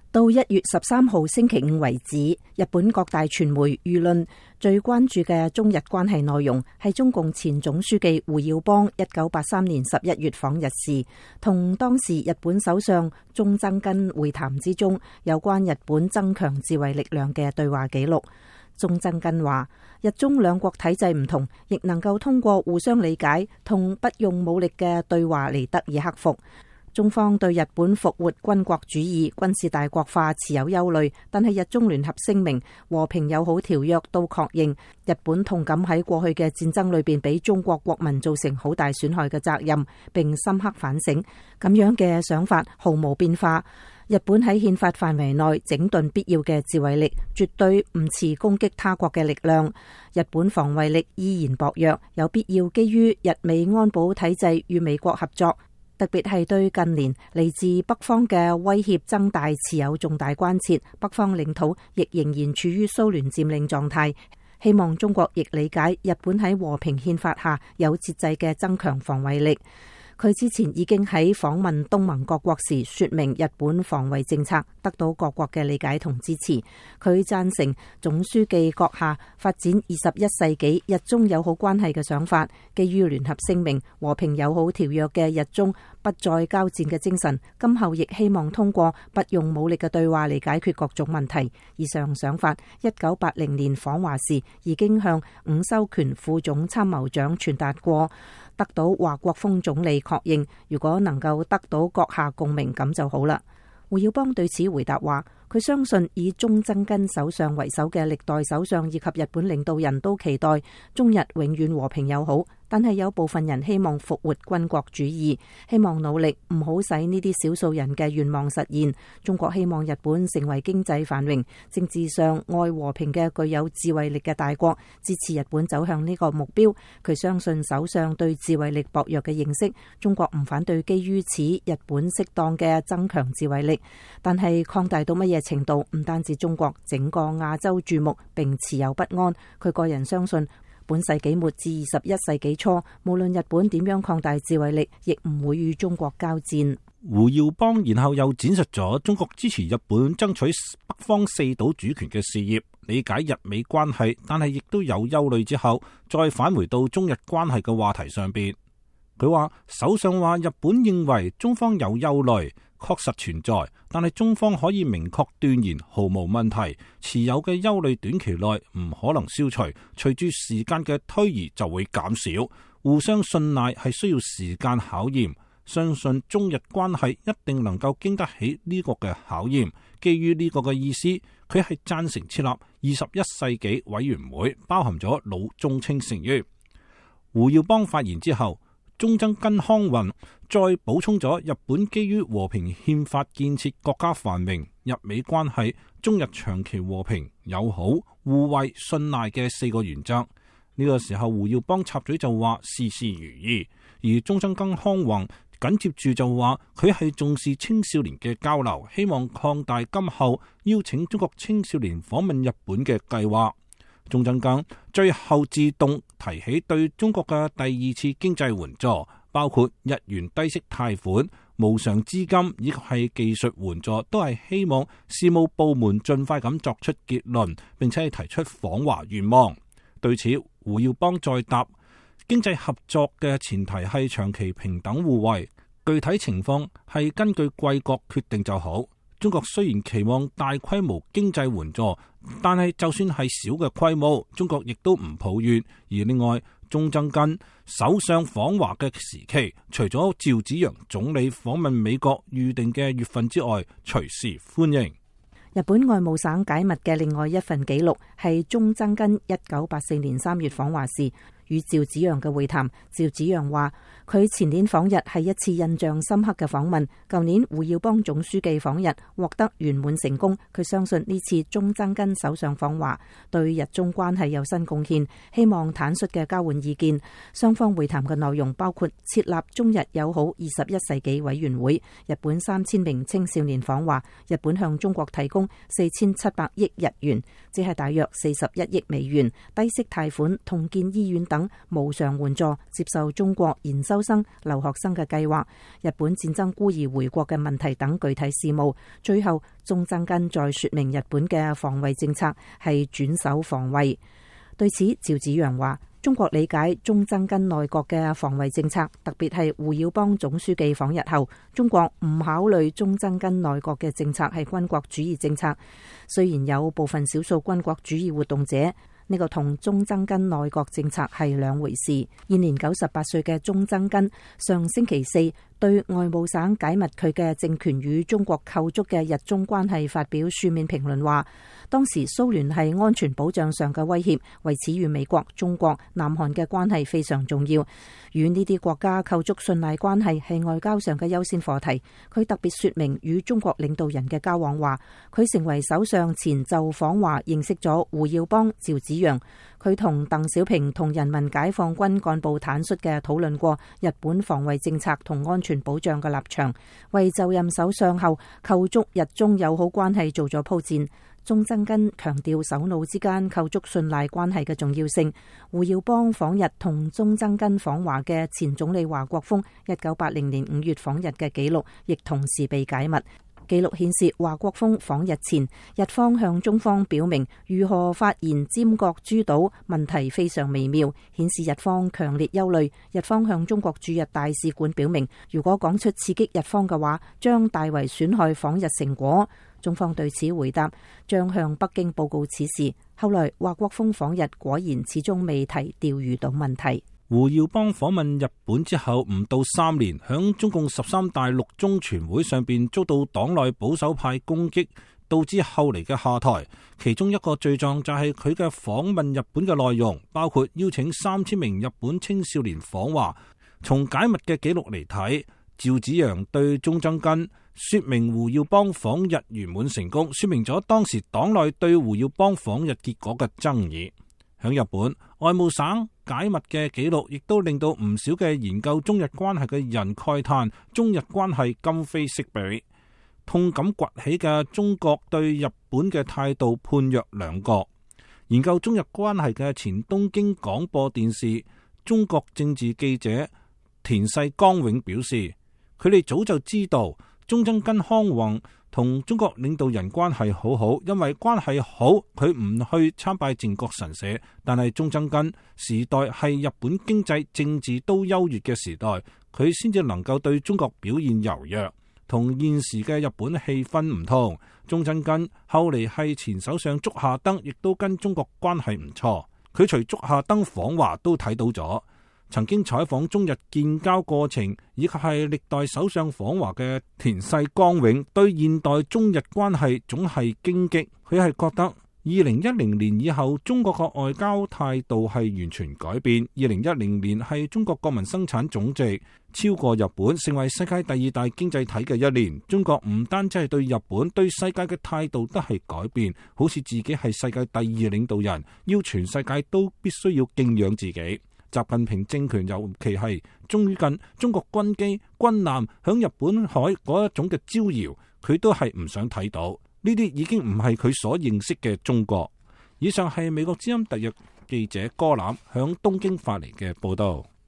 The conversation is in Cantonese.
到1月13號星期五為止，日本各大傳媒輿論最關注嘅中日關係內容係中共前總書記胡耀邦1983年11月訪日時，同當時日本首相中曾根會談之中有關日本增強自衛力量嘅對話記錄。中曾根話：日中兩國體制唔同，亦能夠通過互相理解同不用武力嘅對話嚟得以克服。中方對日本復活軍國主義、軍事大國化持有憂慮，但係日中聯合聲明、和平友好條約都確認日本同感喺過去嘅戰爭裏邊俾中國國民造成好大損害嘅責任，並深刻反省。咁樣嘅想法毫無變化。日本喺憲法範圍內整頓必要嘅自衛力，絕對唔持攻擊他國嘅力量。日本防衛力依然薄弱，有必要基於日美安保體制與美國合作。特別係對近年嚟自北方嘅威脅增大持有重大關切，北方領土亦仍然處於蘇聯佔領狀態。希望中國亦理解日本喺和平憲法下有節制嘅增強防衛力。佢之前已經喺訪問東盟各國時說明日本防衛政策，得到各國嘅理解同支持。佢贊成總書記閣下發展21世紀日中友好關係嘅想法，基於聯合聲明、和平友好條約嘅日中不再交戰嘅精神，今後亦希望通過不用武力嘅對話嚟解決各種問題。以上想法1980年訪華時已經向伍修權副總參謀長傳達過，得到華國鋒總理確認。如果能夠得到閣下共鳴，咁就好啦。胡耀邦對此回答話，佢相信以中曾根首相為首嘅歷代首相以及日本領導人都期待中日永遠和平友好，但係有部分人希望復活軍國主義，希望努力唔好使呢啲少數人嘅願望實現。中國希望日本成為經濟繁榮、政治上愛和平嘅具有自衛力嘅大國，支持日本走向呢個目標。佢相信首相對自衛力薄弱嘅認識，中國唔反對基於此日本適當嘅增強自衛力，但係擴大到乜嘢程度，唔單止中國，整個亞洲注目並持有不安。佢個人相信，本世紀末至21世紀初，無論日本點樣擴大自衛力，亦唔會與中國交戰。 胡耀邦然後又展述咗中國支持日本爭取北方四島主權嘅事業，理解日美關係，但係亦都有憂慮之後，再返回到中日關係嘅話題上邊。佢話首相話日本認為中方有憂慮，確實存在，但係中方可以明確斷言毫無問題，持有嘅憂慮短期內唔可能消除，隨住時間嘅推移就會減少。互相信賴係需要時間考驗，相信中日關係一定能夠經得起呢個嘅考驗。基於呢個嘅意思，佢係贊成設立21世紀委員會，包含咗老中青成員。胡耀邦發言之後，中曾根康弘再補充咗日本基於和平憲法建設國家繁榮、日美關係、中日長期和平友好、互惠信賴嘅4個原則。呢個時候胡耀邦插嘴就話事事如意，而中曾根康弘緊接住就話佢係重視青少年嘅交流，希望擴大今後邀請中國青少年訪問日本嘅計劃。中曾根最後自動提起對中國嘅第2次經濟援助，包括日元低息貸款、無償資金以及係技術援助，都係希望事務部門盡快咁作出結論，並且係提出訪華願望。對此，胡耀邦再答，經濟合作嘅前提係長期平等互惠，具體情況係根據貴國決定就好。中國雖然期望大規模經濟援助，但係就算係小嘅規模，中國亦都唔抱怨。而另外，中曾根首相訪華嘅時期，除咗趙紫陽總理訪問美國預定嘅月份之外，隨時歡迎。 日本外務省解密嘅另外一份記錄係中曾根1984年3月訪華時與趙紫陽嘅會談。趙紫陽話佢前年訪日係一次印象深刻嘅訪問，舊年胡耀邦總書記訪日獲得圓滿成功。佢相信呢次中曾根首相訪華對日中關係有新貢獻，希望坦率嘅交換意見。雙方會談嘅內容包括設立中日友好21世紀委員會，日本3000名青少年訪華，日本向中國提供4700億日元，即係大約41億美元低息貸款，同建醫院等等無償援助接受中國研修生、留學生嘅計劃、日本戰爭孤兒回國嘅問題等具體事務。最後，中曾根再說明日本嘅防衛政策係轉守防衛。對此，趙紫陽話：中國理解中曾根內閣嘅防衛政策，特別係胡耀邦總書記訪日後，中國唔考慮中曾根內閣嘅政策係軍國主義政策。雖然有部分少數軍國主義活動者，呢個同中曾根內閣政策係兩回事。現年98歲嘅中曾根上星期四對外務省解密佢嘅政權與中國構築嘅日中關係發表書面評論，話當時蘇聯係安全保障上嘅威脅，為此與美國、中國、南韓嘅關係非常重要，與呢啲國家構築信賴關係係外交上嘅優先課題。佢特別說明與中國領導人嘅交往，話佢成為首相前就訪華認識咗胡耀邦、趙紫陽，佢同鄧小平同人民解放軍幹部坦率嘅討論過日本防衛政策同安全保障嘅立場，為就任首相後構築日中友好關係做咗鋪墊。中曾根強調首腦之間構築信賴關係嘅重要性。胡耀邦訪日同中曾根訪華嘅前總理華國鋒1980年5月訪日嘅記錄亦同時被解密。記錄顯示，華國鋒訪日前，日方向中方表明如何發現尖閣諸島問題非常微妙，顯示日方強烈憂慮。日方向中國駐日大使館表明，如果講出刺激日方嘅話，將大為損害訪日成果。中方對此回答，將向北京報告此事。後來華國鋒訪日果然始終未提釣魚島問題。 胡耀邦訪問日本之後唔到3年，響中共13大六中全會上邊遭到黨內保守派攻擊，導致後嚟嘅下台。其中一個罪狀就係佢嘅訪問日本嘅內容，包括邀請3000名日本青少年訪華。從解密嘅記錄嚟睇，趙紫陽對中曾根說明胡耀邦訪日圓滿成功，說明咗當時黨內對胡耀邦訪日結果嘅爭議。響日本外務省解密嘅記錄，亦都令到唔少嘅研究中日關係嘅人慨嘆中日關係今非昔比。痛感崛起嘅中國對日本嘅態度判若兩國。研究中日關係嘅前東京廣播電視中國政治記者田世剛永表示，佢哋早就知道中曾根康弘同中國領導人關係好好，因為關係好，佢唔去參拜靖國神社。但係中曾根時代係日本經濟政治都優越嘅時代，佢先至能夠對中國表現柔弱，同現時嘅日本氣氛唔同。中曾根後嚟係前首相竹下登，亦都跟中國關係唔錯。佢隨竹下登訪華都睇到咗。曾經採訪中日建交過程，以及係歷代首相訪華嘅田世剛永，對現代中日關係總係荊棘。佢係覺得2010年以後，中國嘅外交態度係完全改變。2010年係中國國民生產總值超過日本，成為世界第2大經濟體嘅一年。中國唔單止係對日本，對世界嘅態度都係改變，好似自己係世界第2領導人，要全世界都必須要敬仰自己。習近平政權尤其係最近中國軍機軍艦響日本海嗰一種嘅招搖，佢都係唔想睇到。呢啲已經唔係佢所認識嘅中國。以上係美國之音特約記者柯欖響東京發嚟嘅報道。